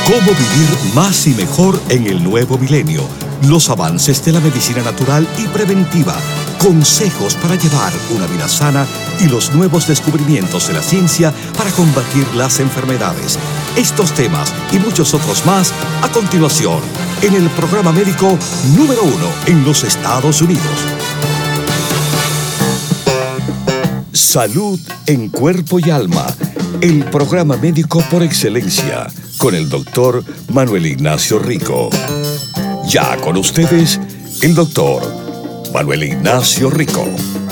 Cómo vivir más y mejor en el nuevo milenio. Los avances de la medicina natural y preventiva. Consejos para llevar una vida sana y los nuevos descubrimientos de la ciencia para combatir las enfermedades. Estos temas y muchos otros más a continuación en el programa médico número 1 en los Estados Unidos. Salud en cuerpo y alma. El programa médico por excelencia con el doctor Manuel Ignacio Rico. Ya con ustedes, el doctor Manuel Ignacio Rico.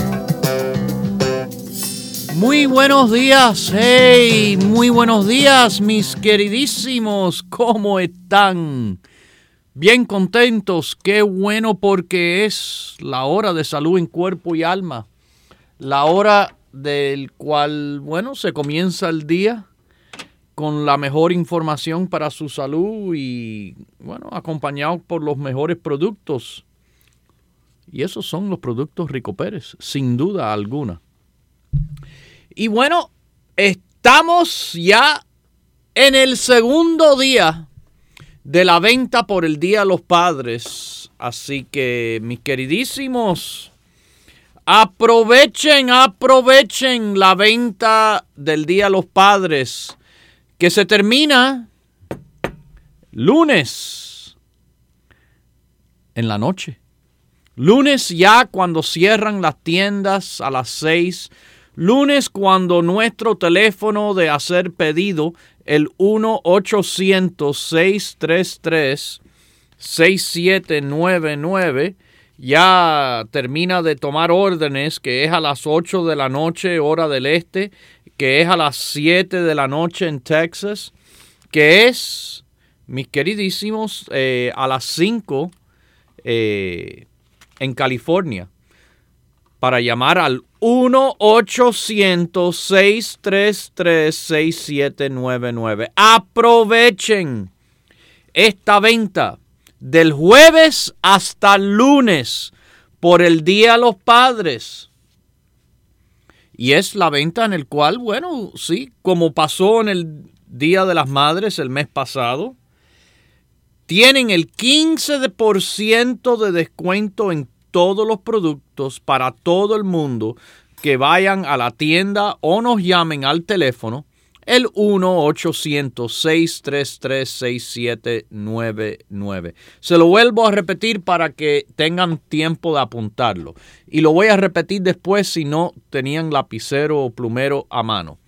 Muy buenos días, hey, muy buenos días, mis queridísimos, ¿cómo están? Bien contentos, qué bueno, porque es la hora de salud en cuerpo y alma, la hora del cual, bueno, se comienza el día con la mejor información para su salud y, bueno, acompañado por los mejores productos. Y esos son los productos Rico Pérez, sin duda alguna. Y bueno, estamos ya en el segundo día de la venta por el Día de los Padres. Así que, mis queridísimos, aprovechen la venta del Día de los Padres, que se termina lunes en la noche. Lunes ya cuando cierran las tiendas a las 6. Lunes cuando nuestro teléfono de hacer pedido, el 1-800-633-6799, ya termina de tomar órdenes, que es a las 8 de la noche, hora del este, que es a las 7 de la noche en Texas, que es, mis queridísimos, a las 5 en California, para llamar al 1-800-633-6799. Aprovechen esta venta del jueves hasta el lunes por el Día de los Padres. Y es la venta en el cual, bueno, sí, como pasó en el Día de las Madres el mes pasado, tienen el 15% de descuento en todos los productos para todo el mundo que vayan a la tienda o nos llamen al teléfono el 1-800-633-6799. Se lo vuelvo a repetir para que tengan tiempo de apuntarlo. Y lo voy a repetir después si no tenían lapicero o plumero a mano.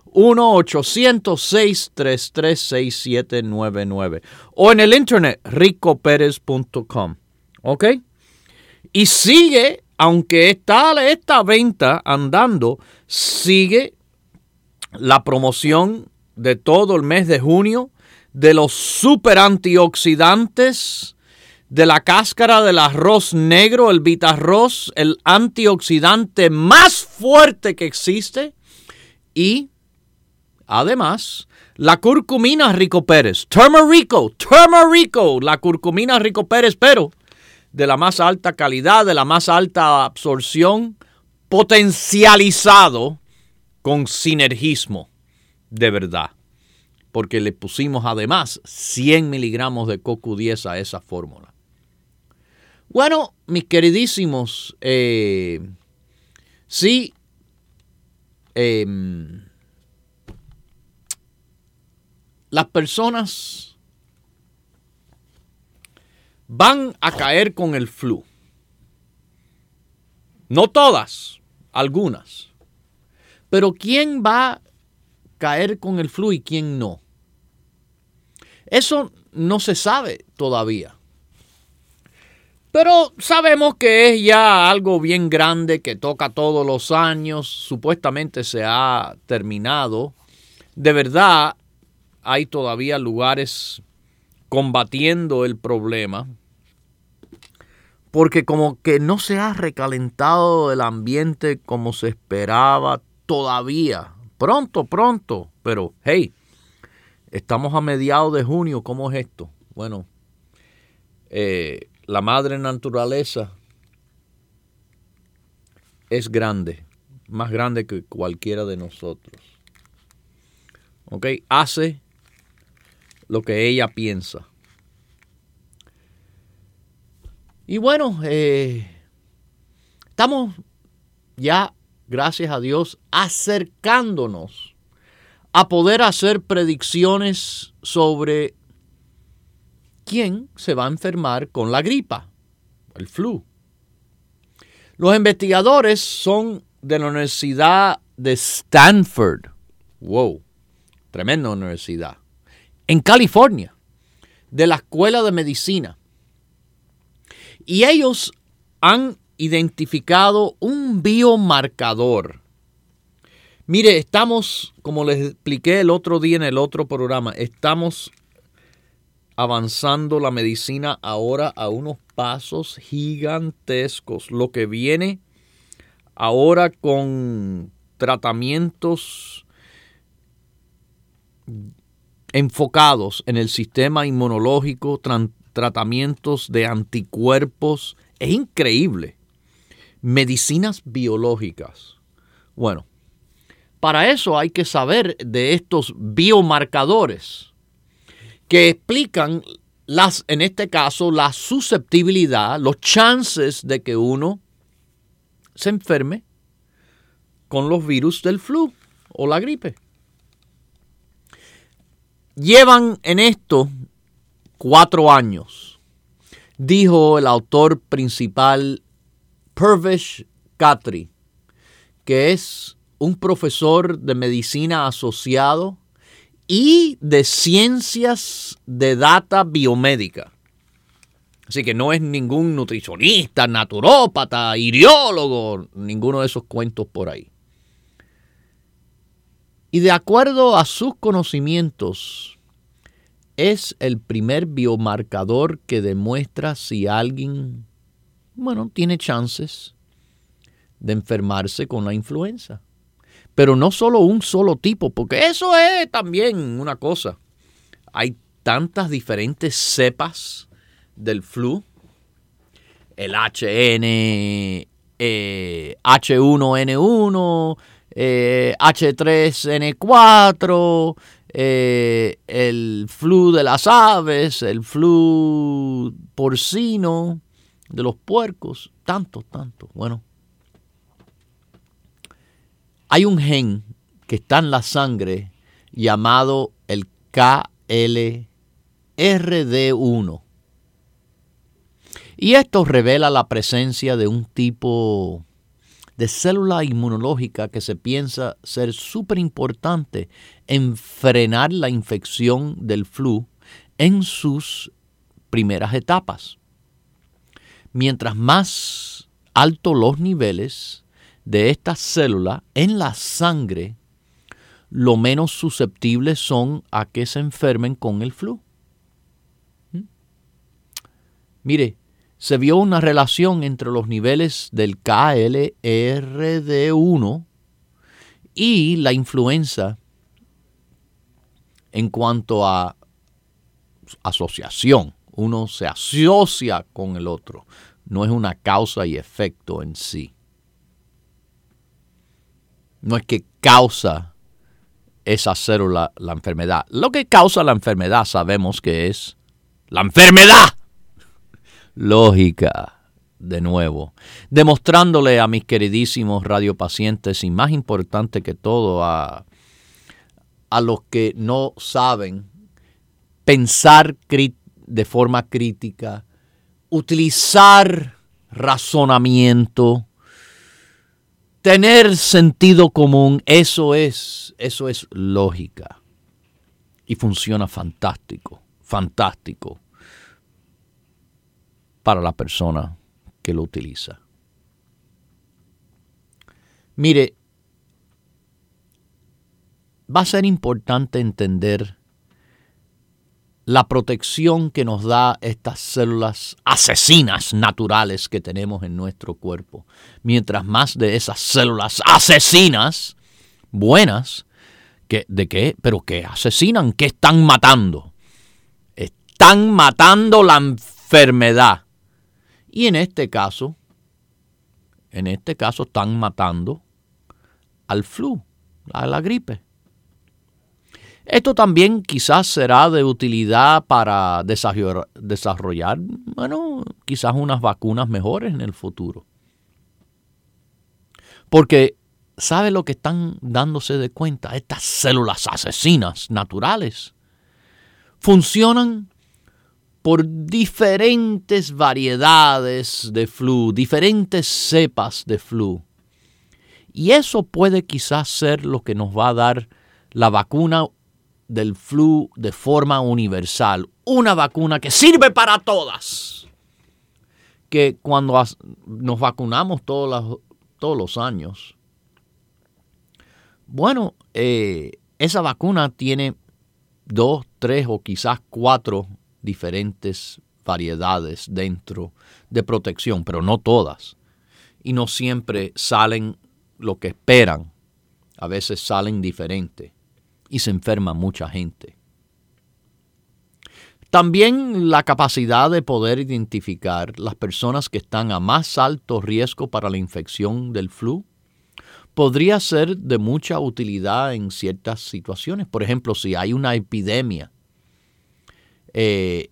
1-800-633-6799. O en el internet, ricoperez.com. ¿Ok? Y sigue, aunque está esta venta andando, sigue la promoción de todo el mes de junio de los super antioxidantes de la cáscara del arroz negro, el Vitarroz, el antioxidante más fuerte que existe. Y además, la curcumina Rico Pérez, Turmerico, la curcumina Rico Pérez, pero de la más alta calidad, de la más alta absorción, potencializado con sinergismo, de verdad. Porque le pusimos además 100 miligramos de CoQ10 a esa fórmula. Bueno, mis queridísimos, sí, las personas van a caer con el flu. No todas, algunas. Pero ¿quién va a caer con el flu y quién no? Eso no se sabe todavía. Pero sabemos que es ya algo bien grande que toca todos los años. Supuestamente se ha terminado. De verdad, hay todavía lugares combatiendo el problema, porque como que no se ha recalentado el ambiente como se esperaba todavía. Pronto, pero hey, estamos a mediados de junio, ¿cómo es esto? Bueno, la madre naturaleza es grande, más grande que cualquiera de nosotros. ¿Ok? Hace lo que ella piensa. Y bueno, estamos ya, gracias a Dios, acercándonos a poder hacer predicciones sobre quién se va a enfermar con la gripa, el flu. Los investigadores son de la Universidad de Stanford. Wow, tremenda universidad. En California, de la Escuela de Medicina. Y ellos han identificado un biomarcador. Mire, estamos, como les expliqué el otro día en el otro programa, estamos avanzando la medicina ahora a unos pasos gigantescos. Lo que viene ahora con tratamientos enfocados en el sistema inmunológico, tratamientos de anticuerpos, es increíble. Medicinas biológicas. Bueno, para eso hay que saber de estos biomarcadores que explican, en este caso, la susceptibilidad, los chances de que uno se enferme con los virus del flu o la gripe. Llevan en esto 4 años, dijo el autor principal Pervesh Khatri, que es un profesor de medicina asociado y de ciencias de data biomédica. Así que no es ningún nutricionista, naturópata, iriólogo, ninguno de esos cuentos por ahí. Y de acuerdo a sus conocimientos, es el primer biomarcador que demuestra si alguien, tiene chances de enfermarse con la influenza. Pero no solo un solo tipo, porque eso es también una cosa. Hay tantas diferentes cepas del flu, el H1N1, H3N4, el flu de las aves, el flu porcino de los puercos, tanto. Bueno, hay un gen que está en la sangre llamado el KLRD1. Y esto revela la presencia de un tipo de célula inmunológica que se piensa ser súper importante en frenar la infección del flu en sus primeras etapas. Mientras más altos los niveles de esta célula en la sangre, lo menos susceptibles son a que se enfermen con el flu. Mire, se vio una relación entre los niveles del KLRD1 y la influenza en cuanto a asociación. Uno se asocia con el otro, no es una causa y efecto en sí. No es que causa esa célula la enfermedad. Lo que causa la enfermedad sabemos que es la enfermedad. Lógica, de nuevo, demostrándole a mis queridísimos radiopacientes y más importante que todo a los que no saben pensar de forma crítica, utilizar razonamiento, tener sentido común, eso es lógica y funciona fantástico para la persona que lo utiliza. Mire, va a ser importante entender la protección que nos da estas células asesinas naturales que tenemos en nuestro cuerpo. Mientras más de esas células asesinas, buenas, ¿de qué? ¿Pero qué asesinan? ¿Qué están matando? Están matando la enfermedad. Y en este caso están matando al flu, a la gripe. Esto también quizás será de utilidad para desarrollar, quizás unas vacunas mejores en el futuro. Porque, ¿sabe lo que están dándose de cuenta? Estas células asesinas naturales funcionan por diferentes variedades de flu, diferentes cepas de flu. Y eso puede quizás ser lo que nos va a dar la vacuna del flu de forma universal. Una vacuna que sirve para todas. Que cuando nos vacunamos todos los años, esa vacuna tiene 2, 3 o quizás 4 diferentes variedades dentro de protección, pero no todas. Y no siempre salen lo que esperan. A veces salen diferentes y se enferma mucha gente. También la capacidad de poder identificar las personas que están a más alto riesgo para la infección del flu podría ser de mucha utilidad en ciertas situaciones. Por ejemplo, si hay una epidemia y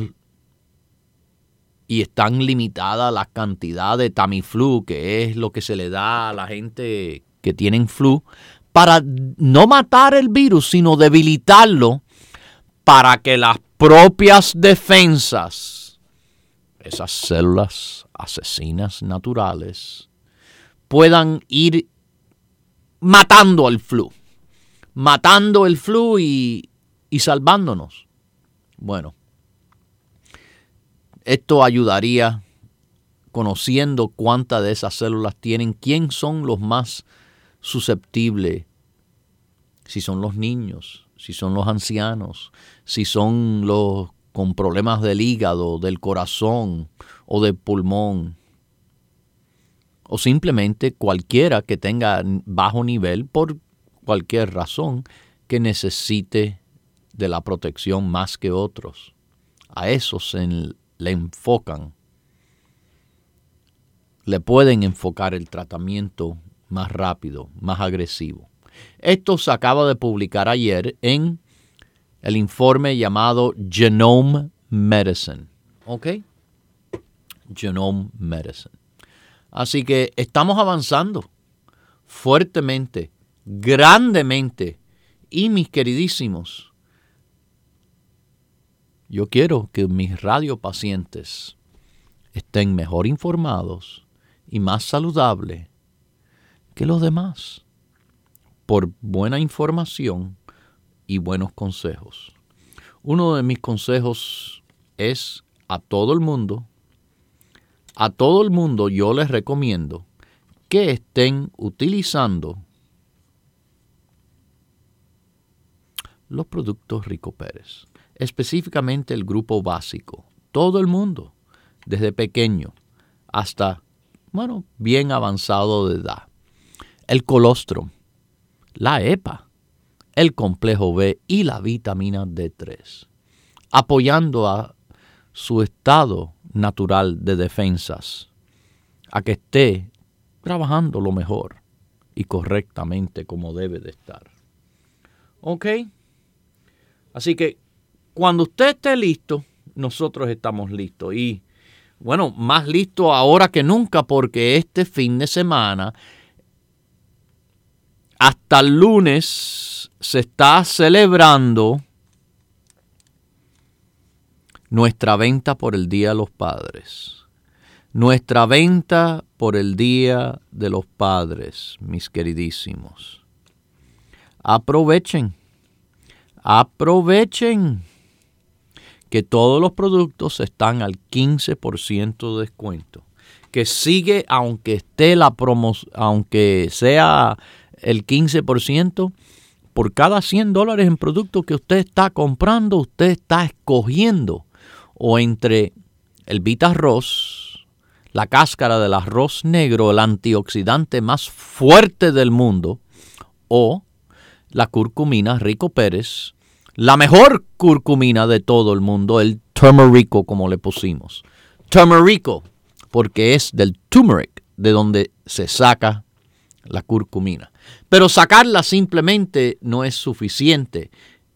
están limitadas la cantidad de Tamiflu, que es lo que se le da a la gente que tienen flu, para no matar el virus, sino debilitarlo para que las propias defensas, esas células asesinas naturales, puedan ir matando el flu y salvándonos. Bueno, esto ayudaría conociendo cuántas de esas células tienen, quién son los más susceptibles, si son los niños, si son los ancianos, si son los con problemas del hígado, del corazón o del pulmón, o simplemente cualquiera que tenga bajo nivel por cualquier razón que necesite de la protección más que otros. A esos le enfocan, le pueden enfocar el tratamiento más rápido, más agresivo. Esto se acaba de publicar ayer en el informe llamado Genome Medicine. ¿Ok? Genome Medicine. Así que estamos avanzando fuertemente, grandemente. Y mis queridísimos, yo quiero que mis radiopacientes estén mejor informados y más saludables que los demás por buena información y buenos consejos. Uno de mis consejos es a todo el mundo yo les recomiendo que estén utilizando los productos Rico Pérez, específicamente el grupo básico. Todo el mundo, desde pequeño hasta, bien avanzado de edad. El colostrum, la EPA, el complejo B y la vitamina D3, apoyando a su estado natural de defensas, a que esté trabajando lo mejor y correctamente como debe de estar. ¿Ok? Así que cuando usted esté listo, nosotros estamos listos. Y más listo ahora que nunca, porque este fin de semana, hasta el lunes, se está celebrando nuestra venta por el Día de los Padres. Nuestra venta por el Día de los Padres, mis queridísimos. Aprovechen que todos los productos están al 15% de descuento. Que sigue, aunque esté aunque sea el 15%, por cada $100 en producto que usted está comprando, usted está escogiendo o entre el Vitarroz, la cáscara del arroz negro, el antioxidante más fuerte del mundo, o la curcumina Rico Pérez, la mejor curcumina de todo el mundo, el turmerico, como le pusimos. Turmerico, porque es del turmeric, de donde se saca la curcumina. Pero sacarla simplemente no es suficiente.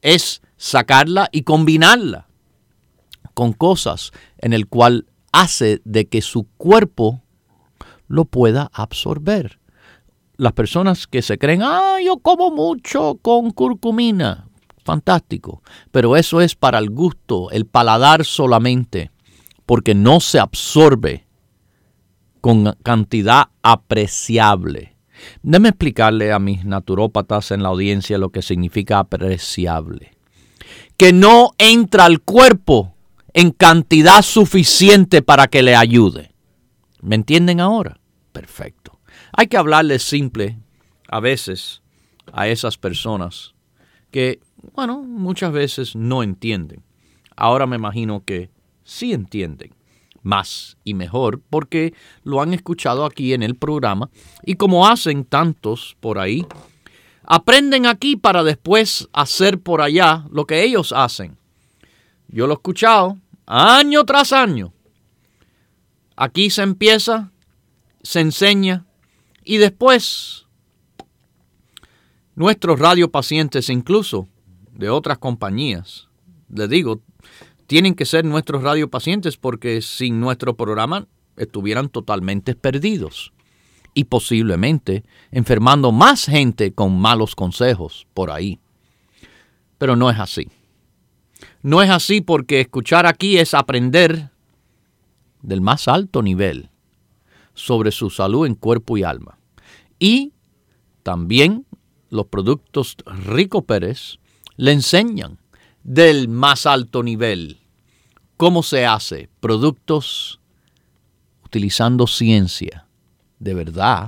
es sacarla y combinarla con cosas en el cual hace de que su cuerpo lo pueda absorber. Las personas que se creen, yo como mucho con curcumina, fantástico, pero eso es para el gusto, el paladar solamente, porque no se absorbe con cantidad apreciable. Déjame explicarle a mis naturópatas en la audiencia lo que significa apreciable. Que no entra al cuerpo en cantidad suficiente para que le ayude. ¿Me entienden ahora? Perfecto. Hay que hablarles simple a veces a esas personas que, muchas veces no entienden. Ahora me imagino que sí entienden más y mejor porque lo han escuchado aquí en el programa y como hacen tantos por ahí, aprenden aquí para después hacer por allá lo que ellos hacen. Yo lo he escuchado año tras año. Aquí se empieza, se enseña y después nuestros radiopacientes, incluso de otras compañías, les digo, tienen que ser nuestros radiopacientes porque sin nuestro programa estuvieran totalmente perdidos y posiblemente enfermando más gente con malos consejos por ahí. Pero no es así. No es así porque escuchar aquí es aprender del más alto nivel sobre su salud en cuerpo y alma. Y también los productos Rico Pérez le enseñan del más alto nivel cómo se hace productos utilizando ciencia. De verdad,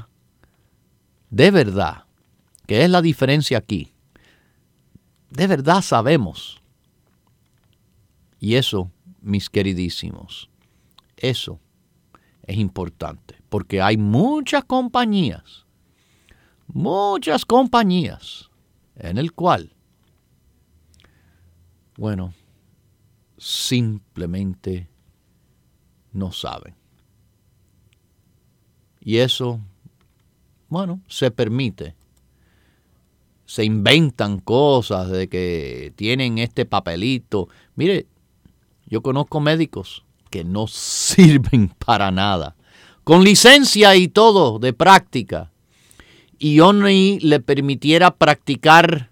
que es la diferencia aquí. De verdad sabemos. Y eso, mis queridísimos, eso es importante, porque hay muchas compañías en el cual, simplemente no saben. Y eso, se permite. Se inventan cosas de que tienen este papelito. Mire, yo conozco médicos que no sirven para nada, con licencia y todo de práctica. Y yo ni le permitiera practicar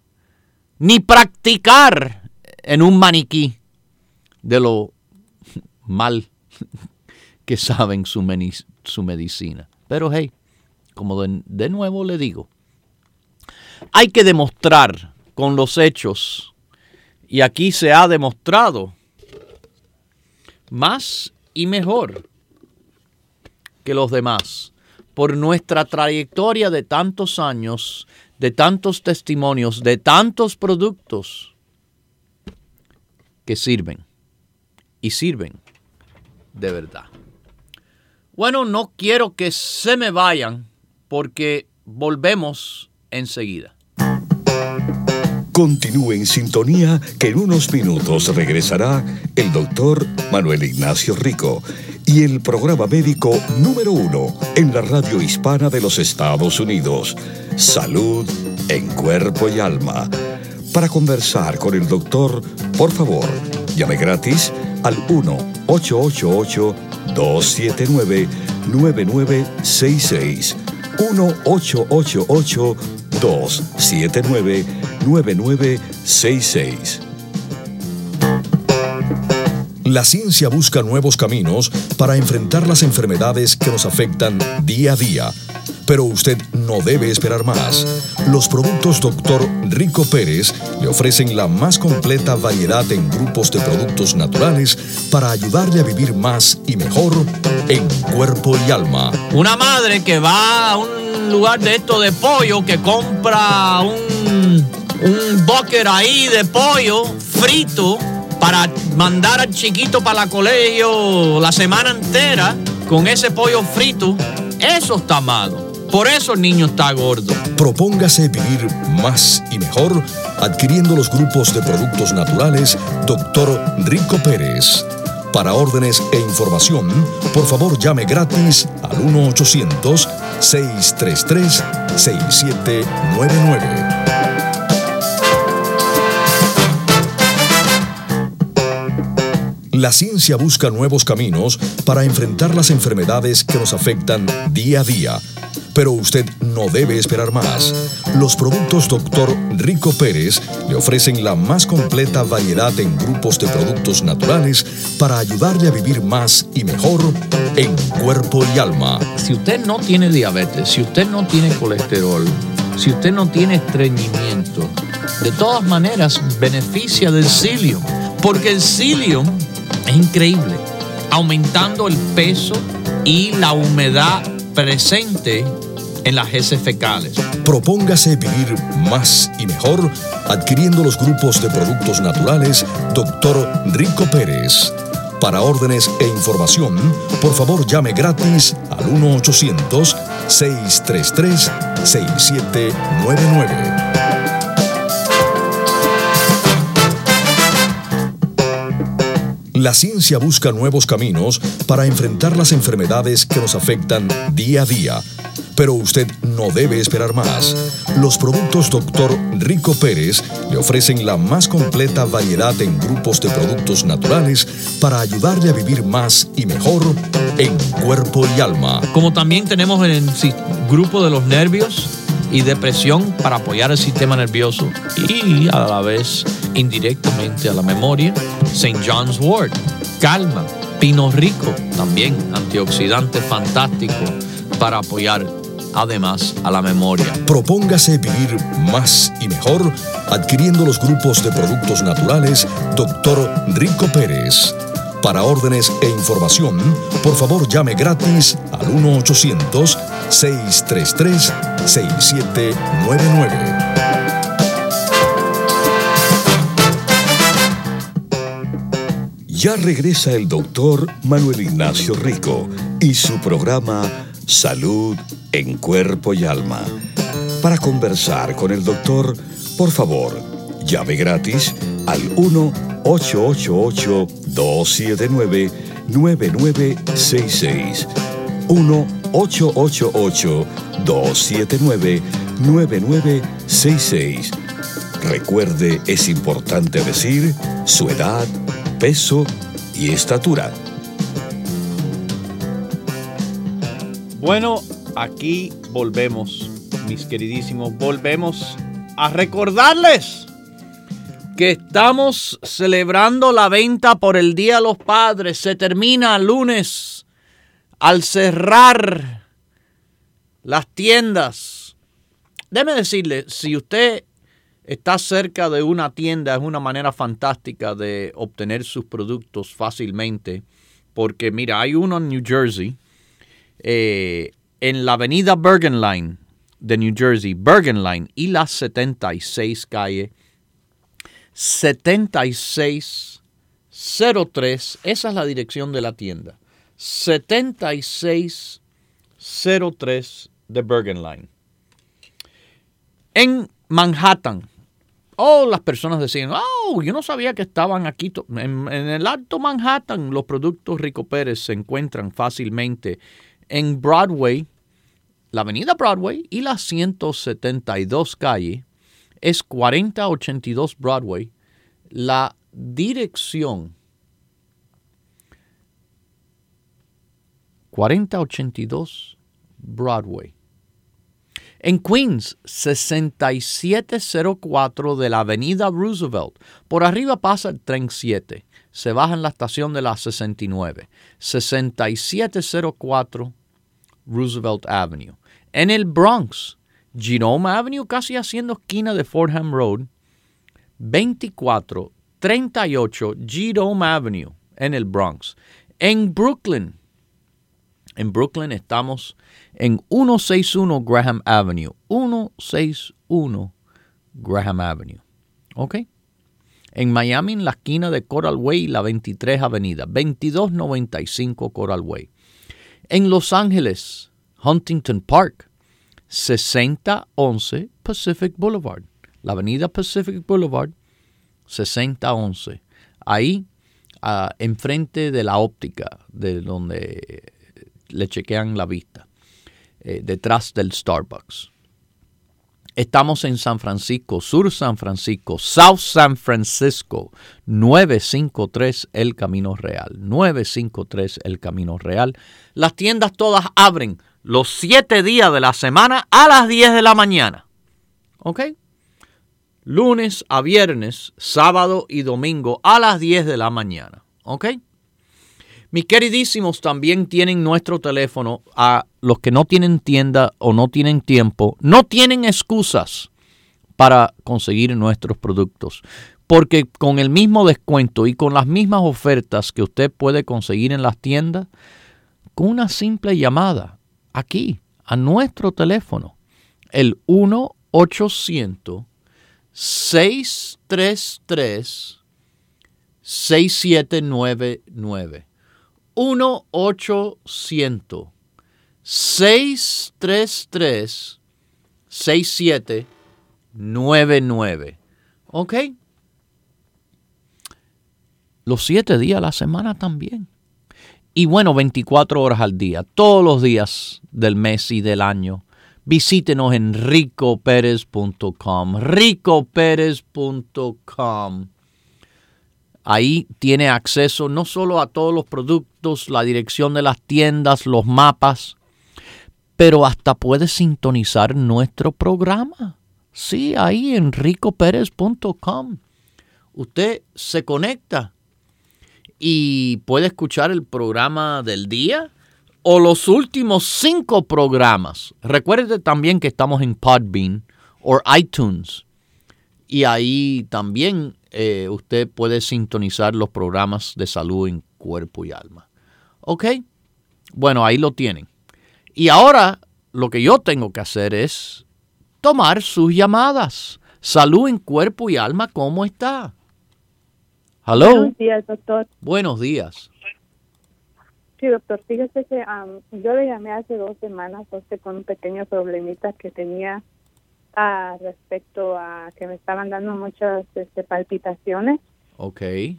en un maniquí de lo mal que saben su medicina. Pero hey, como de nuevo le digo, hay que demostrar con los hechos, y aquí se ha demostrado más y mejor que los demás por nuestra trayectoria de tantos años, de tantos testimonios, de tantos productos que sirven y sirven de verdad. No quiero que se me vayan porque volvemos enseguida. Continúe en sintonía que en unos minutos regresará el doctor Manuel Ignacio Rico y el programa médico número 1 en la radio hispana de los Estados Unidos, Salud en Cuerpo y Alma. Para conversar con el doctor, por favor, llame gratis al 1-888-279-9966. 1-888-279-9966. La ciencia busca nuevos caminos para enfrentar las enfermedades que nos afectan día a día. Pero usted no debe esperar más. Los productos Dr. Rico Pérez le ofrecen la más completa variedad en grupos de productos naturales para ayudarle a vivir más y mejor en cuerpo y alma. Una madre que va a un lugar de esto de pollo, que compra un bucket ahí de pollo frito para mandar al chiquito para el colegio la semana entera con ese pollo frito, eso está malo. Por eso el niño está gordo. Propóngase vivir más y mejor adquiriendo los grupos de productos naturales Dr. Rico Pérez. Para órdenes e información, por favor llame gratis al 1-800-633-6799. La ciencia busca nuevos caminos para enfrentar las enfermedades que nos afectan día a día. Pero usted no debe esperar más. Los productos Dr. Rico Pérez le ofrecen la más completa variedad en grupos de productos naturales para ayudarle a vivir más y mejor en cuerpo y alma. Si usted no tiene diabetes, si usted no tiene colesterol, si usted no tiene estreñimiento, de todas maneras beneficia del psyllium, porque el psyllium es increíble, aumentando el peso y la humedad presente en las heces fecales. Propóngase vivir más y mejor adquiriendo los grupos de productos naturales Dr. Rico Pérez. Para órdenes e información, por favor llame gratis al 1-800-633-6799. La ciencia busca nuevos caminos para enfrentar las enfermedades que nos afectan día a día. Pero usted no debe esperar más. Los productos Dr. Rico Pérez le ofrecen la más completa variedad en grupos de productos naturales para ayudarle a vivir más y mejor en cuerpo y alma. Como también tenemos en el grupo de los nervios y depresión para apoyar el sistema nervioso y a la vez indirectamente a la memoria. St. John's Wort, calma. Pino Rico, también antioxidante fantástico para apoyar además a la memoria. Propóngase vivir más y mejor adquiriendo los grupos de productos naturales Dr. Rico Pérez. Para órdenes e información, por favor llame gratis al 1-800-633-6799. Ya regresa el doctor Manuel Ignacio Rico y su programa Salud en Cuerpo y Alma. Para conversar con el doctor, por favor, llame gratis al 1-888-279-9966. 1-888-279-9966. Recuerde, es importante decir su edad, peso y estatura. Bueno, aquí volvemos, mis queridísimos, volvemos a recordarles que estamos celebrando la venta por el Día de los Padres. Se termina lunes al cerrar las tiendas. Déjeme decirle, si usted está cerca de una tienda, es una manera fantástica de obtener sus productos fácilmente. Porque mira, hay uno en New Jersey, en la avenida Bergen Line de New Jersey, Bergen Line y la 76 calle, 7603, esa es la dirección de la tienda, 7603 de Bergen Line. En Manhattan, las personas decían, yo no sabía que estaban aquí. En el Alto Manhattan los productos Rico Pérez se encuentran fácilmente en Broadway, la avenida Broadway y la 172 calle, es 4082 Broadway, la dirección 4082 Broadway. En Queens, 6704 de la avenida Roosevelt. Por arriba pasa el tren 7. Se baja en la estación de la 69. 6704 Roosevelt Avenue. En el Bronx, Jerome Avenue, casi haciendo esquina de Fordham Road. 2438 Jerome Avenue en el Bronx. En Brooklyn estamos en 161 Graham Avenue. 161 Graham Avenue. ¿Ok? En Miami, en la esquina de Coral Way y la 23 Avenida. 2295 Coral Way. En Los Ángeles, Huntington Park. 6011 Pacific Boulevard. La avenida Pacific Boulevard, 6011. Ahí, enfrente de la óptica, de donde le chequean la vista, detrás del Starbucks. Estamos en San Francisco, Sur San Francisco, South San Francisco, 953 El Camino Real, 953 El Camino Real. Las tiendas todas abren los 7 días de la semana a las 10 de la mañana. ¿Ok? Lunes a viernes, sábado y domingo a las 10 de la mañana. ¿Ok? Mis queridísimos, también tienen nuestro teléfono. A los que no tienen tienda o no tienen tiempo, no tienen excusas para conseguir nuestros productos. Porque con el mismo descuento y con las mismas ofertas que usted puede conseguir en las tiendas, con una simple llamada aquí a nuestro teléfono, el 1-800-633-6799. 1-800-633-6799. ¿Ok? Los 7 días a la semana también. Y bueno, 24 horas al día, todos los días del mes y del año. Visítenos en ricoperez.com, ricoperez.com. Ahí tiene acceso no solo a todos los productos, la dirección de las tiendas, los mapas, pero hasta puede sintonizar nuestro programa. Sí, ahí en ricoperez.com. Usted se conecta y puede escuchar el programa del día o los últimos 5 programas. Recuerde también que estamos en Podbean o iTunes. Y ahí también usted puede sintonizar los programas de salud en cuerpo y alma. ¿Ok? Bueno, ahí lo tienen. Y ahora lo que yo tengo que hacer es tomar sus llamadas. Salud en cuerpo y alma, ¿cómo está? ¿Hello? Buenos días, doctor. Buenos días. Sí, doctor, fíjese que yo le llamé hace 2 semanas con un pequeño problemita que tenía respecto a que me estaban dando muchas palpitaciones. Ok.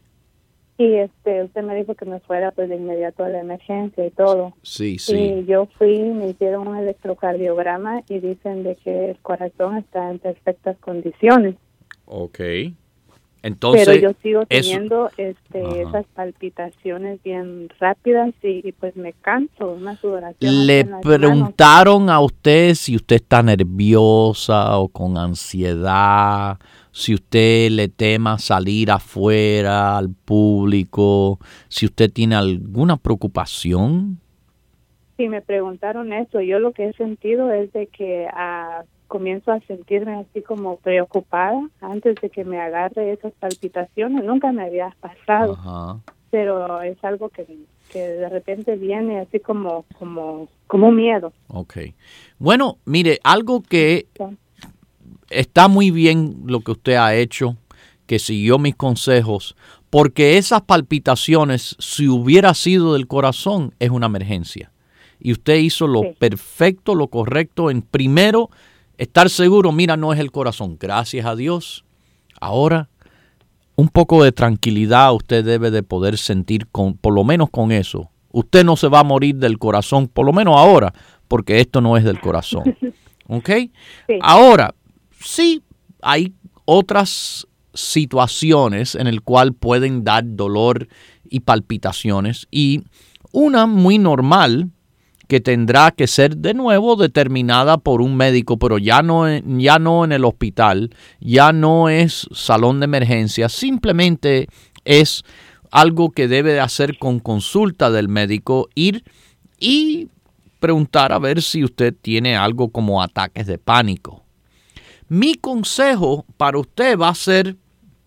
Y usted me dijo que me fuera pues de inmediato a la emergencia y todo. Sí, sí. Y yo fui, me hicieron un electrocardiograma y dicen de que el corazón está en perfectas condiciones. Ok. Entonces, pero yo sigo teniendo esas palpitaciones bien rápidas y pues me canso, una sudoración. ¿Le preguntaron a usted si usted está nerviosa o con ansiedad, si usted le tema salir afuera al público, si usted tiene alguna preocupación? Sí, me preguntaron eso. Yo lo que he sentido es de que comienzo a sentirme así como preocupada antes de que me agarre esas palpitaciones. Nunca me había pasado. Ajá. Pero es algo que de repente viene así como un miedo. Ok. Bueno, mire, algo que está muy bien lo que usted ha hecho, que siguió mis consejos, porque esas palpitaciones, si hubiera sido del corazón, es una emergencia. Y usted hizo lo perfecto, lo correcto en primero estar seguro, mira, no es el corazón, gracias a Dios. Ahora, un poco de tranquilidad usted debe de poder sentir, por lo menos con eso. Usted no se va a morir del corazón, por lo menos ahora, porque esto no es del corazón. ¿Ok? Sí. Ahora, sí, hay otras situaciones en las cuales pueden dar dolor y palpitaciones. Y una muy normal que tendrá que ser de nuevo determinada por un médico, pero ya no en el hospital, ya no es salón de emergencia, simplemente es algo que debe de hacer con consulta del médico, ir y preguntar a ver si usted tiene algo como ataques de pánico. Mi consejo para usted va a ser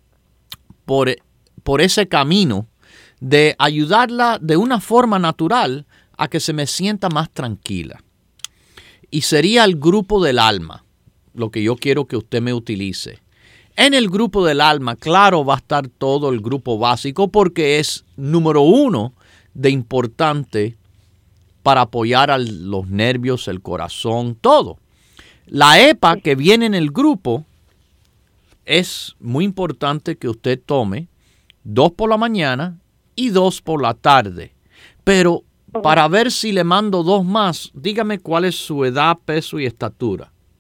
por ese camino de ayudarla de una forma natural a que se me sienta más tranquila. Y sería el grupo del alma, lo que yo quiero que usted me utilice. En el grupo del alma, claro, va a estar todo el grupo básico porque es número 1 de importante para apoyar a los nervios, el corazón, todo. La EPA que viene en el grupo es muy importante que usted tome 2 por la mañana y 2 por la tarde. Pero para ver si le mando 2 más, dígame cuál es su edad, peso y estatura.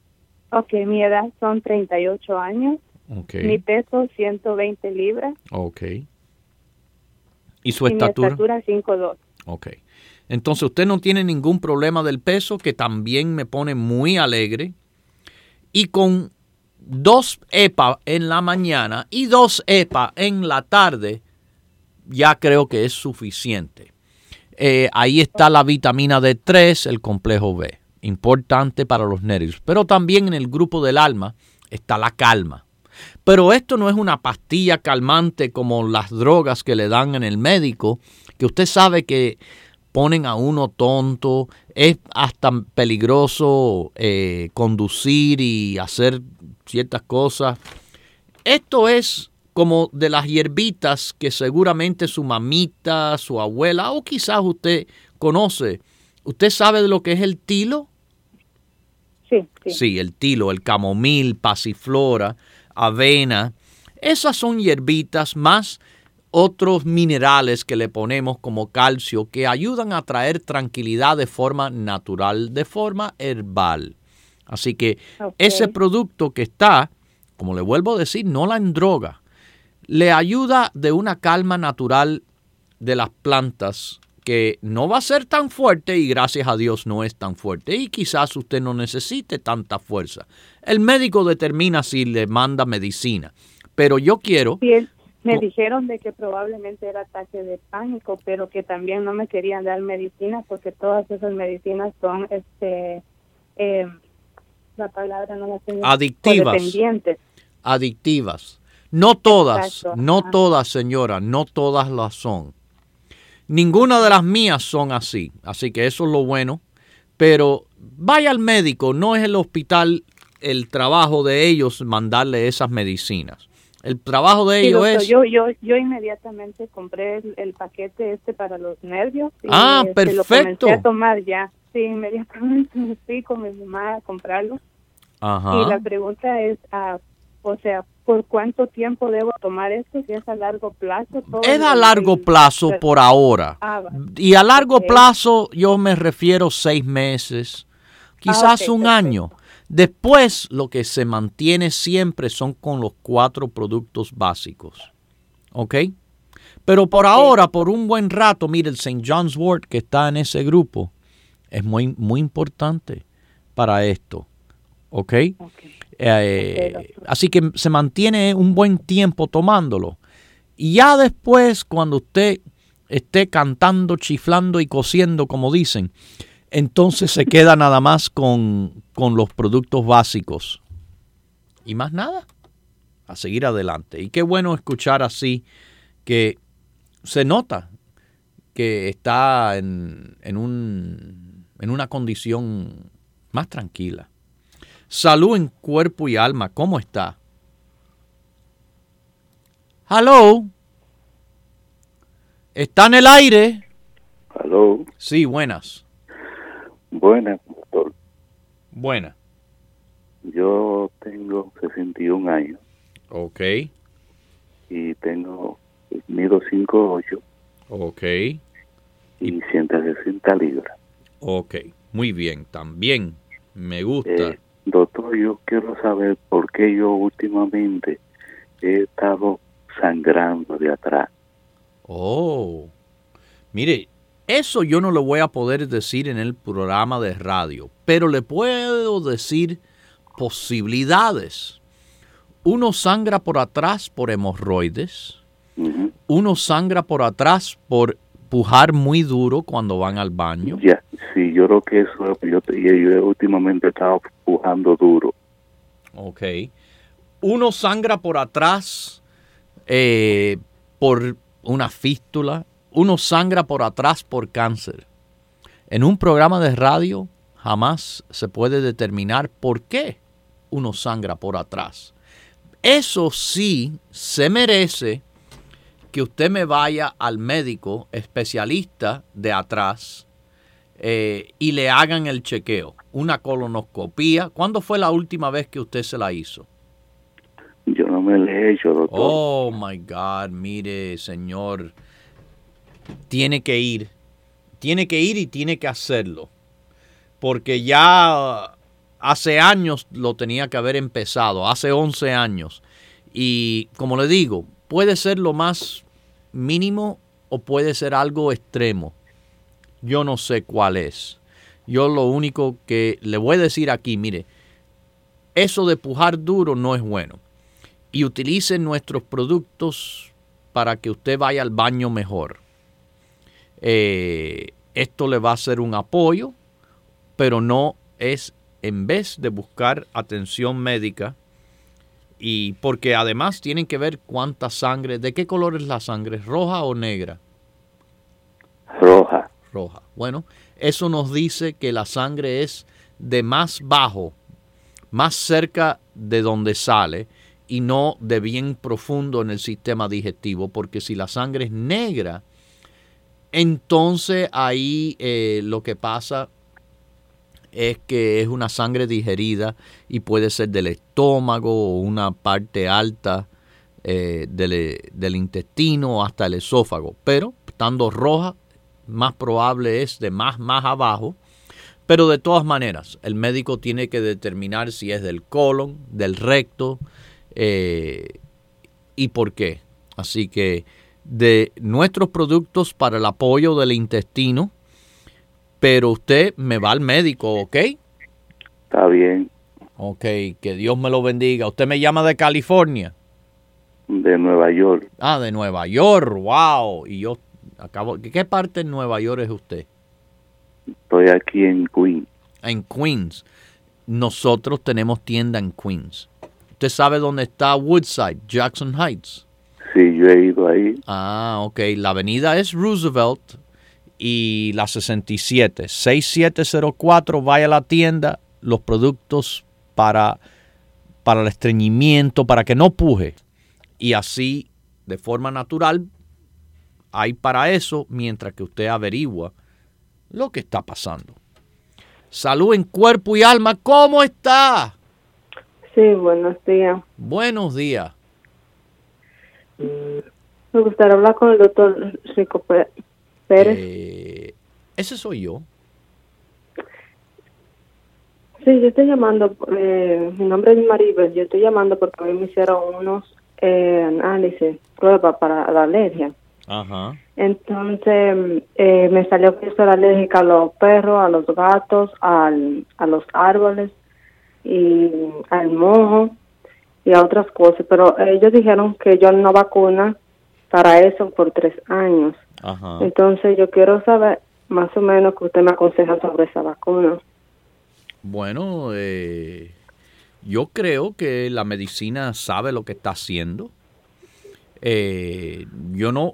Ok, mi edad son 38 años. Okay. Mi peso 120 libras. Ok. ¿Y su Y mi estatura? estatura 5'2". Ok. Entonces usted no tiene ningún problema del peso, que también me pone muy alegre. Y con 2 EPA en la mañana y 2 EPA en la tarde, ya creo que es suficiente. Ahí está la vitamina D3, el complejo B, importante para los nervios. Pero también en el grupo del alma está la calma. Pero esto no es una pastilla calmante como las drogas que le dan en el médico, que usted sabe que ponen a uno tonto, es hasta peligroso conducir y hacer ciertas cosas. Esto es como de las hierbitas que seguramente su mamita, su abuela o quizás usted conoce. ¿Usted sabe de lo que es el tilo? Sí. Sí, el tilo, el camomil, pasiflora, avena. Esas son hierbitas más otros minerales que le ponemos como calcio que ayudan a traer tranquilidad de forma natural, de forma herbal. Así que ese producto que está, como le vuelvo a decir, no la endroga, le ayuda de una calma natural de las plantas que no va a ser tan fuerte y gracias a Dios no es tan fuerte y quizás usted no necesite tanta fuerza. El médico determina si le manda medicina, pero yo quiero... Sí, me dijeron de que probablemente era ataque de pánico, pero que también no me querían dar medicina porque todas esas medicinas son, la palabra no la tengo. Adictivas. Codependientes. Adictivas. No todas, Exacto. no todas, señora, no todas las son. Ninguna de las mías son así, así que eso es lo bueno. Pero vaya al médico, no es el hospital el trabajo de ellos mandarle esas medicinas. El trabajo de ellos doctor, es... yo inmediatamente compré el paquete para los nervios. Y perfecto. lo comencé a tomar ya. Sí, inmediatamente me fui con mi mamá a comprarlo. Ajá. Y la pregunta es, ¿por cuánto tiempo debo tomar esto? Si es a largo plazo. Es a largo plazo por ahora. Y a largo plazo yo me refiero 6 meses, quizás un año. Después, lo que se mantiene siempre son con los 4 productos básicos. ¿Ok? Pero por ahora, por un buen rato, mire, el St. John's Wort que está en ese grupo es muy, muy importante para esto. ¿Ok? Así que se mantiene un buen tiempo tomándolo. Y ya después, cuando usted esté cantando, chiflando y cosiendo, como dicen, entonces se queda nada más con los productos básicos. Y más nada, a seguir adelante. Y qué bueno escuchar así que se nota que está en una condición más tranquila. Salud en cuerpo y alma, ¿cómo está? Hello. ¿Está en el aire? Hello. Sí, buenas. Buenas, doctor. Buenas. Yo tengo 61 años. Ok. Y mido 5'8". Ok. Y 160 libras. Ok, muy bien, también me gusta. Doctor, yo quiero saber por qué yo últimamente he estado sangrando de atrás. Oh, mire, eso yo no le voy a poder decir en el programa de radio, pero le puedo decir posibilidades. Uno sangra por atrás por hemorroides. Uh-huh. Uno sangra por atrás por pujar muy duro cuando van al baño. Ya, sí, yo creo que eso, yo últimamente he estado pujando duro. Ok. Uno sangra por atrás por una fístula. Uno sangra por atrás por cáncer. En un programa de radio jamás se puede determinar por qué uno sangra por atrás. Eso sí se merece que usted me vaya al médico especialista de atrás y le hagan el chequeo, una colonoscopía. ¿Cuándo fue la última vez que usted se la hizo? Yo no me la he hecho, doctor. Oh, my God, mire, señor, tiene que ir y tiene que hacerlo, porque ya hace años lo tenía que haber empezado, hace 11 años. Y como le digo, puede ser lo más mínimo o puede ser algo extremo. Yo no sé cuál es. Yo lo único que le voy a decir aquí, mire, eso de pujar duro no es bueno. Y utilice nuestros productos para que usted vaya al baño mejor. Esto le va a ser un apoyo, pero no es en vez de buscar atención médica. Y porque además tienen que ver cuánta sangre, ¿de qué color es la sangre? ¿Roja o negra? Roja. Roja. Bueno, eso nos dice que la sangre es de más bajo, más cerca de donde sale y no de bien profundo en el sistema digestivo, porque si la sangre es negra, entonces ahí lo que pasa es que es una sangre digerida y puede ser del estómago o una parte alta del intestino o hasta el esófago. Pero estando roja, más probable es de más abajo. Pero de todas maneras, el médico tiene que determinar si es del colon, del recto y por qué. Así que de nuestros productos para el apoyo del intestino, pero usted me va al médico, ¿ok? Está bien. Ok, que Dios me lo bendiga. ¿Usted me llama de California? De Nueva York. Ah, de Nueva York, wow. Y yo acabo... ¿Qué parte de Nueva York es usted? Estoy aquí en Queens. En Queens. Nosotros tenemos tienda en Queens. ¿Usted sabe dónde está Woodside, Jackson Heights? Sí, yo he ido ahí. Ah, ok. La avenida es Roosevelt y la 6704, vaya a la tienda, los productos para el estreñimiento, para que no puje. Y así, de forma natural, hay para eso, mientras que usted averigua lo que está pasando. Salud en cuerpo y alma, ¿cómo está? Sí, buenos días. Buenos días. Me gustaría hablar con el doctor Rico Pérez. Ese soy yo. Sí, yo estoy llamando, mi nombre es Maribel, yo estoy llamando porque hoy me hicieron unos análisis, pruebas para la alergia. Ajá. Entonces, me salió que yo soy alérgica a los perros, a los gatos, a los árboles y al mojo y a otras cosas. Pero ellos dijeron que yo no vacuna para eso por 3 años. Ajá. Entonces, yo quiero saber más o menos que usted me aconseja sobre esa vacuna. Bueno, yo creo que la medicina sabe lo que está haciendo. Yo no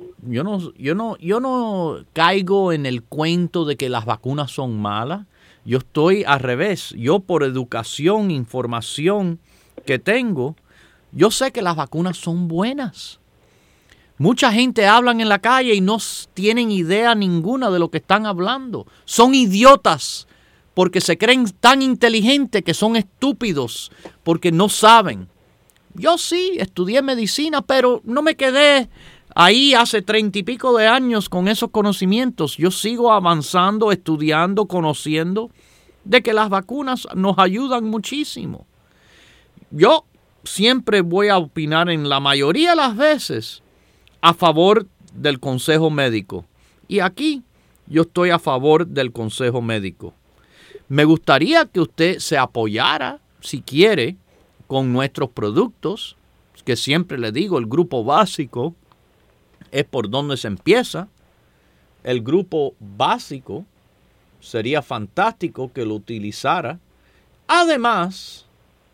caigo en el cuento de que las vacunas son malas. Yo estoy al revés. Yo por educación, información que tengo, yo sé que las vacunas son buenas. Mucha gente hablan en la calle y no tienen idea ninguna de lo que están hablando. Son idiotas porque se creen tan inteligentes que son estúpidos porque no saben. Yo sí estudié medicina, pero no me quedé ahí hace 30 y pico de años con esos conocimientos. Yo sigo avanzando, estudiando, conociendo de que las vacunas nos ayudan muchísimo. Yo siempre voy a opinar en la mayoría de las veces a favor del consejo médico. Y aquí yo estoy a favor del consejo médico. Me gustaría que usted se apoyara, si quiere, con nuestros productos, que siempre le digo, el grupo básico es por donde se empieza. El grupo básico sería fantástico que lo utilizara, además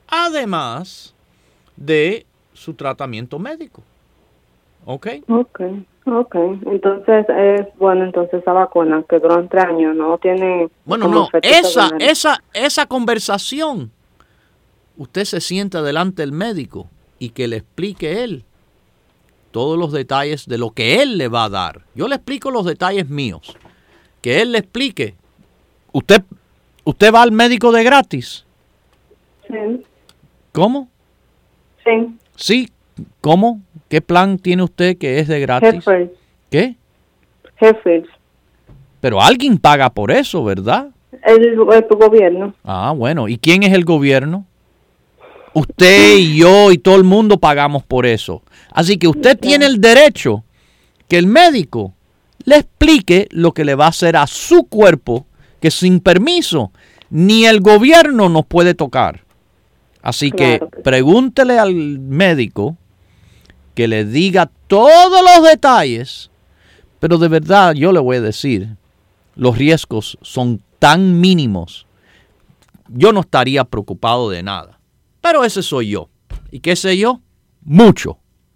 de su tratamiento médico. ¿Ok? Ok. Entonces es bueno, entonces esa vacuna que duró 3 años no tiene... Bueno, no, esa conversación, usted se sienta delante del médico y que le explique él todos los detalles de lo que él le va a dar. Yo le explico los detalles míos. Que él le explique. ¿Usted va al médico de gratis? Sí. ¿Cómo? Sí. Sí, ¿cómo? ¿Qué plan tiene usted que es de gratis? Jeffries. ¿Qué? Jeffries. Pero alguien paga por eso, ¿verdad? El gobierno. Ah, bueno. ¿Y quién es el gobierno? Usted y yo y todo el mundo pagamos por eso. Así que usted tiene el derecho que el médico le explique lo que le va a hacer a su cuerpo, que sin permiso ni el gobierno nos puede tocar. Así que pregúntele al médico que le diga todos los detalles, pero de verdad yo le voy a decir, los riesgos son tan mínimos, yo no estaría preocupado de nada. Pero ese soy yo. ¿Y qué sé yo? Mucho.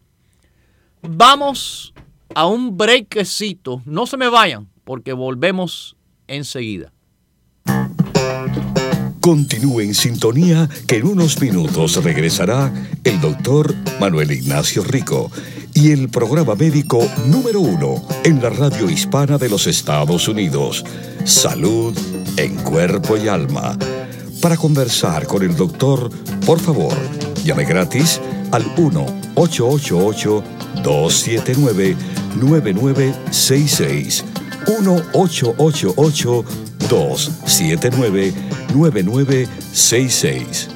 Vamos a un breakcito. No se me vayan, porque volvemos enseguida. Continúe en sintonía, que en unos minutos regresará el doctor Manuel Ignacio Rico y el programa médico número 1 en la radio hispana de los Estados Unidos, Salud en Cuerpo y Alma. Para conversar con el doctor, por favor, llame gratis al 1-888-279-9966. 1-888-279-9966.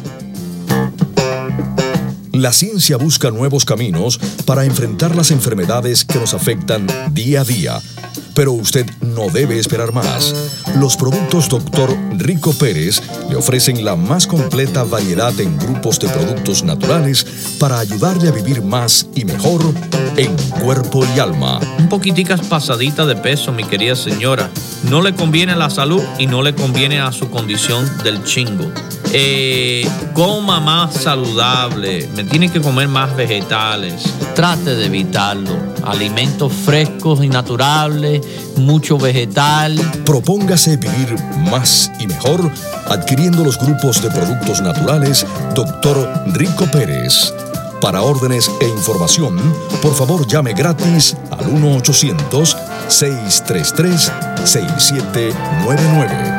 La ciencia busca nuevos caminos para enfrentar las enfermedades que nos afectan día a día. Pero usted no debe esperar más. Los productos Dr. Rico Pérez le ofrecen la más completa variedad en grupos de productos naturales para ayudarle a vivir más y mejor en cuerpo y alma. Un poquiticas pasadita de peso, mi querida señora. No le conviene a la salud y no le conviene a su condición del chingo. Coma más saludable, me tiene que comer más vegetales. Trate de evitarlo. Alimentos frescos y naturales, mucho vegetal. Propóngase vivir más y mejor adquiriendo los grupos de productos naturales Dr. Rico Pérez. Para órdenes e información, por favor llame gratis al 1-800-633-6799.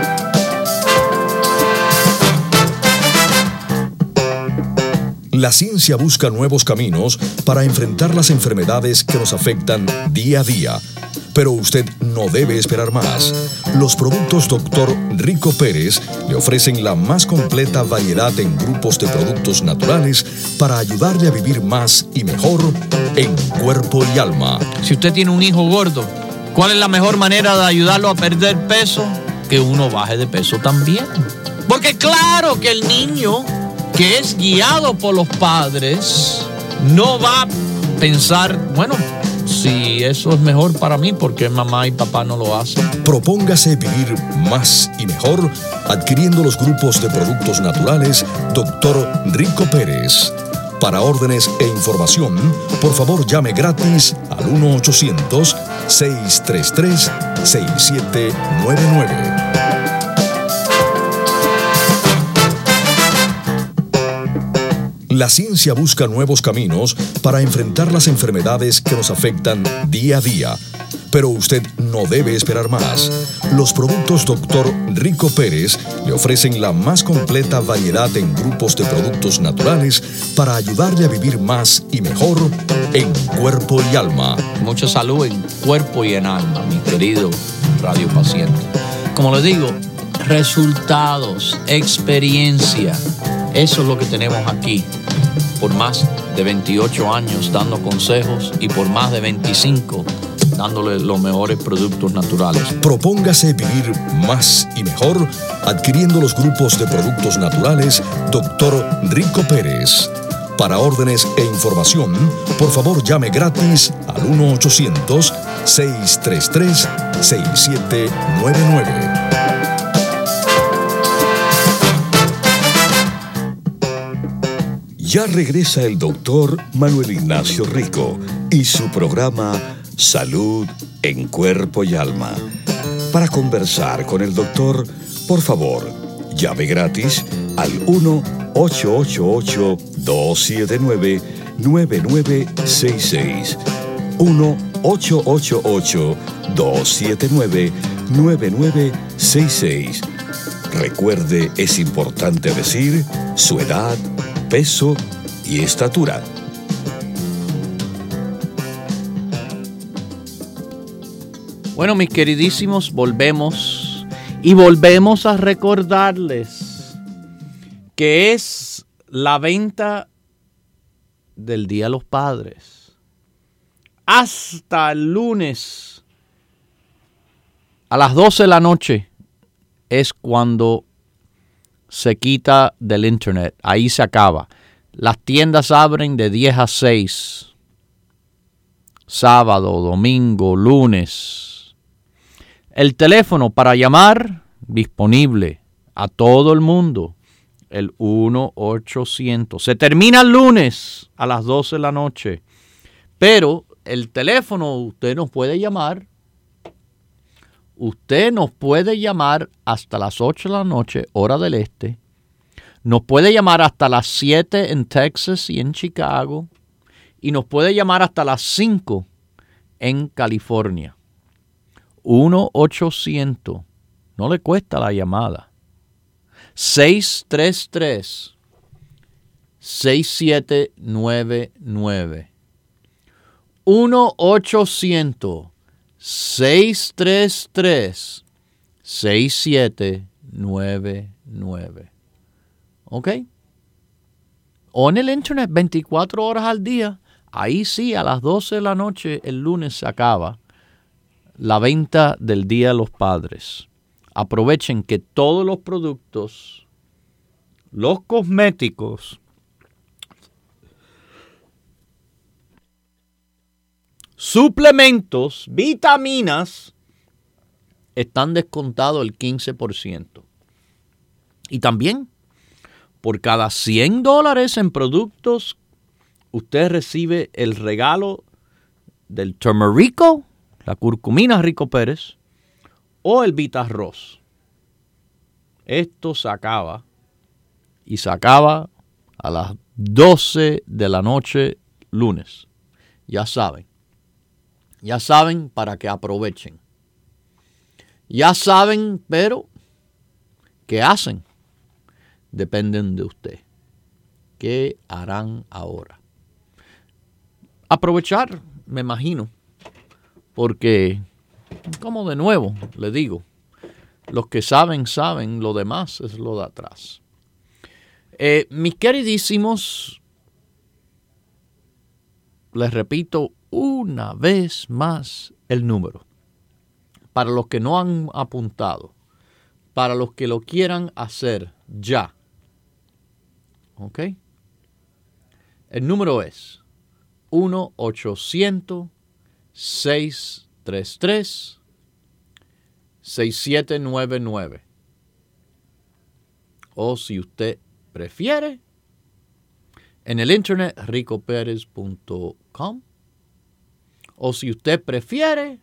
La ciencia busca nuevos caminos para enfrentar las enfermedades que nos afectan día a día. Pero usted no debe esperar más. Los productos Dr. Rico Pérez le ofrecen la más completa variedad en grupos de productos naturales para ayudarle a vivir más y mejor en cuerpo y alma. Si usted tiene un hijo gordo, ¿cuál es la mejor manera de ayudarlo a perder peso? Que uno baje de peso también. Porque claro que el niño que es guiado por los padres no va a pensar, bueno, si eso es mejor para mí, ¿por qué mamá y papá no lo hacen? Propóngase vivir más y mejor adquiriendo los grupos de productos naturales Dr. Rico Pérez. Para órdenes e información, por favor llame gratis al 1-800-633-6799. La ciencia busca nuevos caminos para enfrentar las enfermedades que nos afectan día a día. Pero usted no debe esperar más. Los productos Dr. Rico Pérez le ofrecen la más completa variedad en grupos de productos naturales para ayudarle a vivir más y mejor en cuerpo y alma. Mucha salud en cuerpo y en alma, mi querido radiopaciente. Como les digo, resultados, experiencia, eso es lo que tenemos aquí. Por más de 28 años dando consejos y por más de 25 dándole los mejores productos naturales. Propóngase vivir más y mejor adquiriendo los grupos de productos naturales Dr. Rico Pérez. Para órdenes e información, por favor llame gratis al 1-800-633-6799. Ya regresa el doctor Manuel Ignacio Rico y su programa Salud en Cuerpo y Alma. Para conversar con el doctor, por favor, llame gratis al 1-888-279-9966. 1-888-279-9966. Recuerde, es importante decir su edad, peso y estatura. Bueno, mis queridísimos, volvemos Y volvemos a recordarles que es la venta del Día de los Padres. Hasta el lunes a las 12 de la noche es cuando se quita del internet. Ahí se acaba. Las tiendas abren de 10 a 6. Sábado, domingo, lunes. El teléfono para llamar disponible a todo el mundo. El 1-800. Se termina el lunes a las 12 de la noche. Pero el teléfono usted nos puede llamar. Usted nos puede llamar hasta las 8 de la noche, hora del este. Nos puede llamar hasta las 7 en Texas y en Chicago. Y nos puede llamar hasta las 5 en California. 1-800. No le cuesta la llamada. 633-6799. 1-800-633-6799. ¿Ok? O en el internet 24 horas al día. Ahí sí, a las 12 de la noche el lunes se acaba la venta del Día de los Padres. Aprovechen que todos los productos, los cosméticos, suplementos, vitaminas, están descontados el 15%. Y también, por cada $100 en productos, usted recibe el regalo del Turmerico, la curcumina Rico Pérez, o el Vitarroz. Esto se acaba, y se acaba a las 12 de la noche lunes. Ya saben para que aprovechen. Ya saben, pero ¿qué hacen? Dependen de usted. ¿Qué harán ahora? Aprovechar, me imagino, porque, como de nuevo le digo, los que saben, lo demás es lo de atrás. Mis queridísimos, les repito una vez más el número. Para los que no han apuntado, para los que lo quieran hacer ya. ¿Ok? El número es 1-800-633-6799. O si usted prefiere, en el internet ricoperez.com. O si usted prefiere,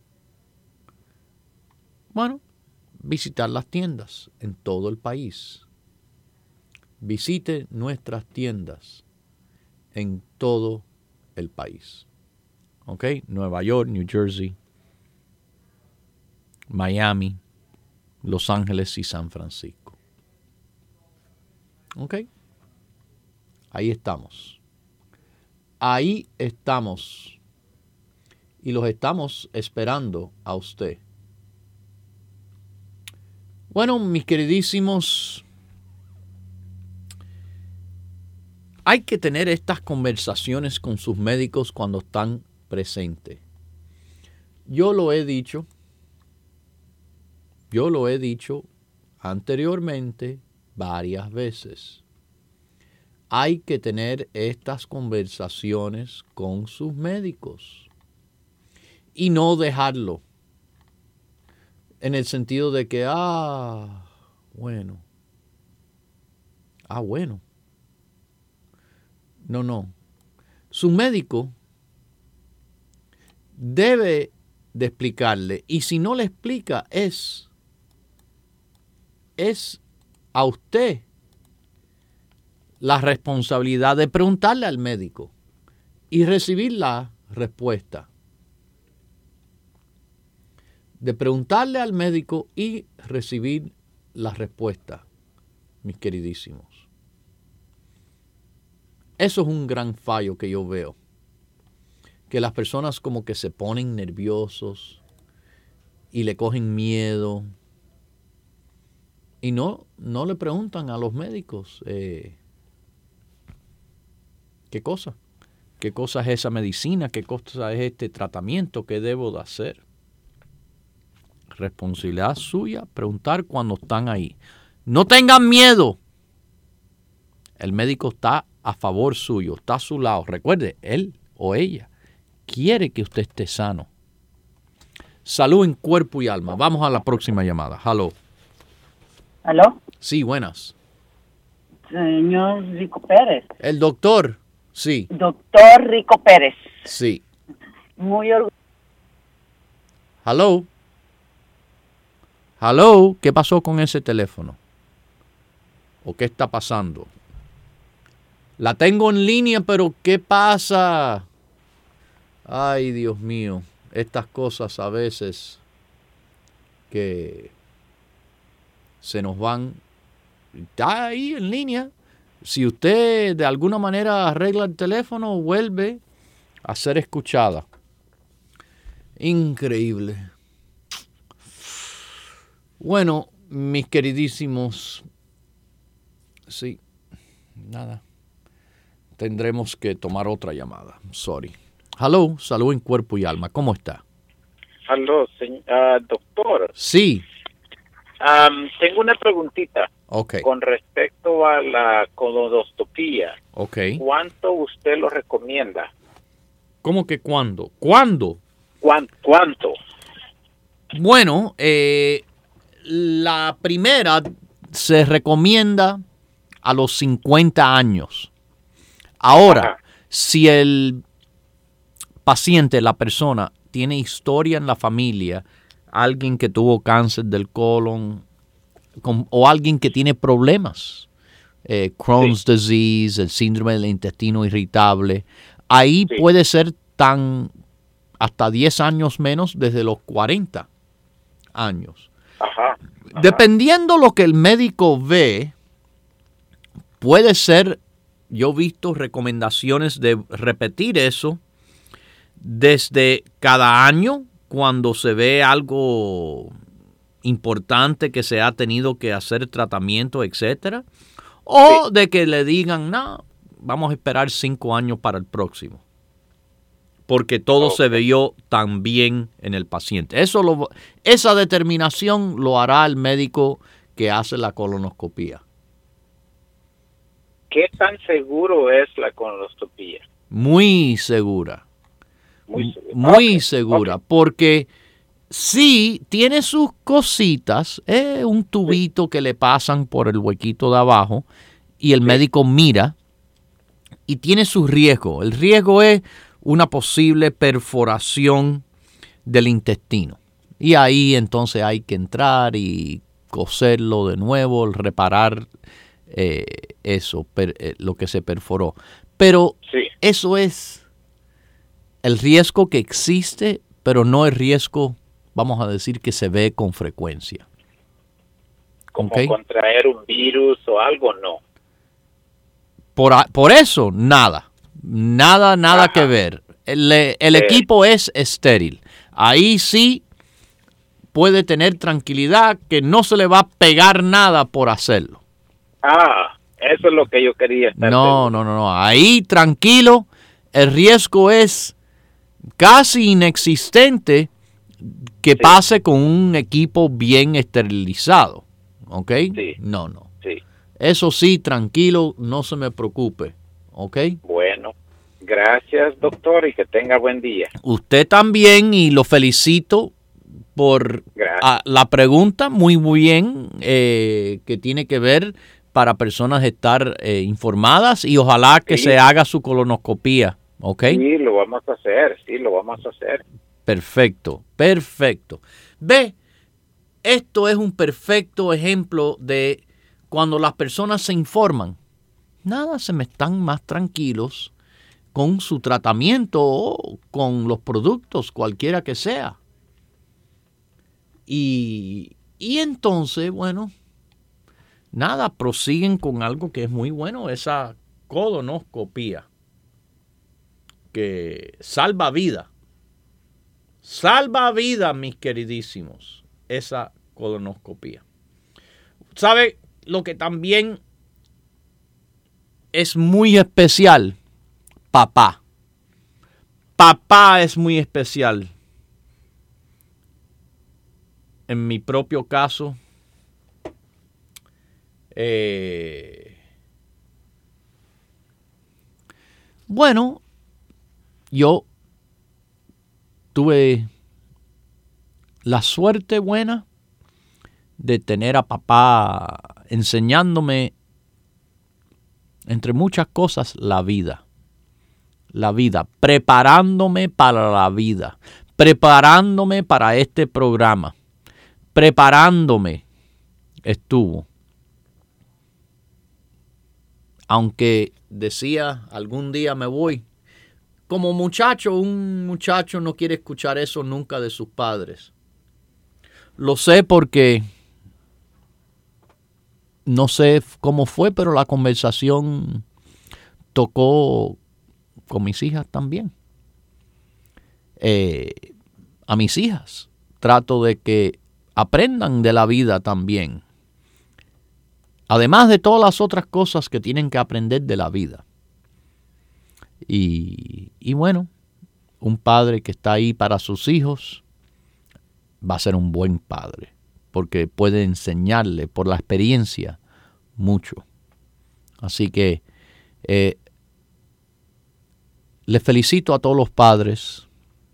bueno, visitar las tiendas en todo el país. Visite nuestras tiendas en todo el país. ¿Ok? Nueva York, New Jersey, Miami, Los Ángeles y San Francisco. ¿Ok? Ahí estamos. Ahí estamos. Y los estamos esperando a usted. Bueno, mis queridísimos, hay que tener estas conversaciones con sus médicos cuando están presentes. Yo lo he dicho anteriormente varias veces. Hay que tener estas conversaciones con sus médicos y no dejarlo en el sentido de que, bueno. No. Su médico debe de explicarle, y si no le explica, es a usted la responsabilidad de preguntarle al médico y recibir la respuesta. De preguntarle al médico y recibir la respuesta, mis queridísimos. Eso es un gran fallo que yo veo. Que las personas como que se ponen nerviosos y le cogen miedo Y no le preguntan a los médicos qué cosa es esa medicina, qué cosa es este tratamiento, qué debo de hacer. Responsabilidad suya, preguntar cuando están ahí. No tengan miedo. El médico está a favor suyo, está a su lado. Recuerde, él o ella quiere que usted esté sano. Salud en cuerpo y alma. Vamos a la próxima llamada. Hello. ¿Aló? Sí, buenas. Señor Rico Pérez. El doctor. Sí. Doctor Rico Pérez. Sí. Muy orgulloso. Hello. Hello. ¿Qué pasó con ese teléfono? ¿O qué está pasando? La tengo en línea, pero ¿qué pasa? Ay, Dios mío. Estas cosas a veces que se nos van. Está ahí en línea. Si usted de alguna manera arregla el teléfono, vuelve a ser escuchada. Increíble. Bueno, mis queridísimos, sí, nada. Tendremos que tomar otra llamada. Sorry. Hello, salud en cuerpo y alma. ¿Cómo está? Aló, doctor. Sí. Tengo una preguntita. Ok. Con respecto a la colonoscopía. Ok. ¿Cuánto usted lo recomienda? ¿Cómo que cuándo? ¿Cuándo? ¿Cuánto? Bueno, la primera se recomienda a los 50 años. Ahora, Ajá. si el paciente, la persona, tiene historia en la familia, alguien que tuvo cáncer del colon o alguien que tiene problemas, Crohn's disease, el síndrome del intestino irritable, ahí puede ser hasta 10 años menos desde los 40 años. Ajá. Dependiendo lo que el médico ve, puede ser, yo he visto recomendaciones de repetir eso desde cada año cuando se ve algo importante que se ha tenido que hacer tratamiento, etcétera, o de que le digan, no, vamos a esperar 5 años para el próximo, porque todo se vio tan bien en el paciente. Esa determinación lo hará el médico que hace la colonoscopía. ¿Qué tan seguro es la colonoscopía? Muy segura. Muy segura, porque sí tiene sus cositas, un tubito que le pasan por el huequito de abajo y el médico mira y tiene su riesgo. El riesgo es una posible perforación del intestino. Y ahí entonces hay que entrar y coserlo de nuevo, reparar lo que se perforó. Pero eso es el riesgo que existe, pero no el riesgo, vamos a decir, que se ve con frecuencia. ¿Como contraer un virus o algo? No. Por eso, nada que ver. El equipo es estéril. Ahí sí puede tener tranquilidad que no se le va a pegar nada por hacerlo. Eso es lo que yo quería estar seguro. No. Ahí tranquilo, el riesgo es casi inexistente que pase con un equipo bien esterilizado. ¿Ok? Sí. No. Sí. Eso sí, tranquilo, no se me preocupe. ¿Ok? Bueno, gracias, doctor, y que tenga buen día. Usted también, y lo felicito por la pregunta, muy bien, que tiene que ver para personas estar informadas, y ojalá que se haga su colonoscopía. ¿Ok? Sí, lo vamos a hacer. Perfecto. Ve, esto es un perfecto ejemplo de cuando las personas se informan. Nada, se me están más tranquilos con su tratamiento o con los productos, cualquiera que sea. Y entonces, bueno, nada, prosiguen con algo que es muy bueno, esa colonoscopía, que salva vida. Salva vida, mis queridísimos, esa colonoscopía. ¿Sabe lo que también es muy especial? Papá. Papá es muy especial. En mi propio caso, bueno, yo tuve la suerte buena de tener a papá enseñándome, entre muchas cosas, la vida, preparándome para la vida, preparándome para este programa, preparándome estuvo. Aunque decía, algún día me voy. Como muchacho, un muchacho no quiere escuchar eso nunca de sus padres. Lo sé porque no sé cómo fue, pero la conversación tocó con mis hijas también. A mis hijas trato de que aprendan de la vida también. Además de todas las otras cosas que tienen que aprender de la vida. Y bueno, un padre que está ahí para sus hijos va a ser un buen padre, porque puede enseñarle por la experiencia mucho. Así que les felicito a todos los padres,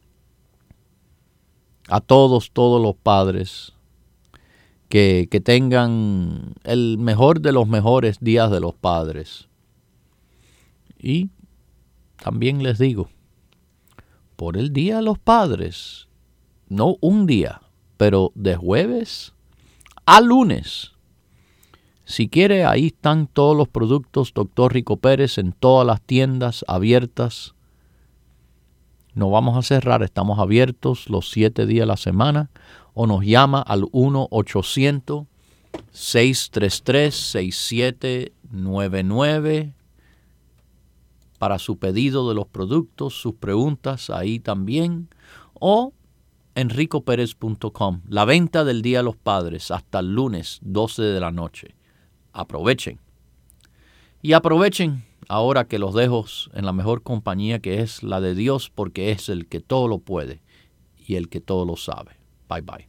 a todos los padres, que tengan el mejor de los mejores días de los padres. Y también les digo, por el Día de los Padres, no un día, pero de jueves a lunes, si quiere, ahí están todos los productos Dr. Rico Pérez en todas las tiendas abiertas. No vamos a cerrar, estamos abiertos los 7 días de la semana. O nos llama al 1-800-633-6799 para su pedido de los productos, sus preguntas ahí también. O en ricoperez.com. La venta del Día de los Padres hasta el lunes 12 de la noche. Aprovechen. Y aprovechen ahora que los dejo en la mejor compañía, que es la de Dios, porque es el que todo lo puede y el que todo lo sabe. Bye bye.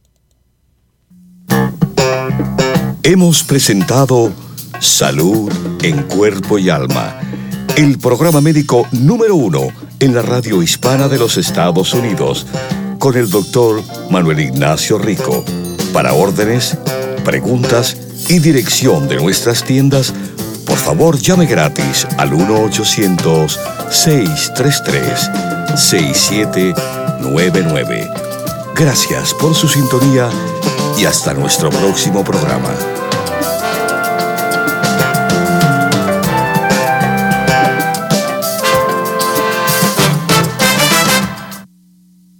Hemos presentado Salud en Cuerpo y Alma, el programa médico número 1 en la radio hispana de los Estados Unidos, con el doctor Manuel Ignacio Rico. Para órdenes, preguntas y dirección de nuestras tiendas, por favor llame gratis al 1-800-633-6799. Gracias por su sintonía y hasta nuestro próximo programa.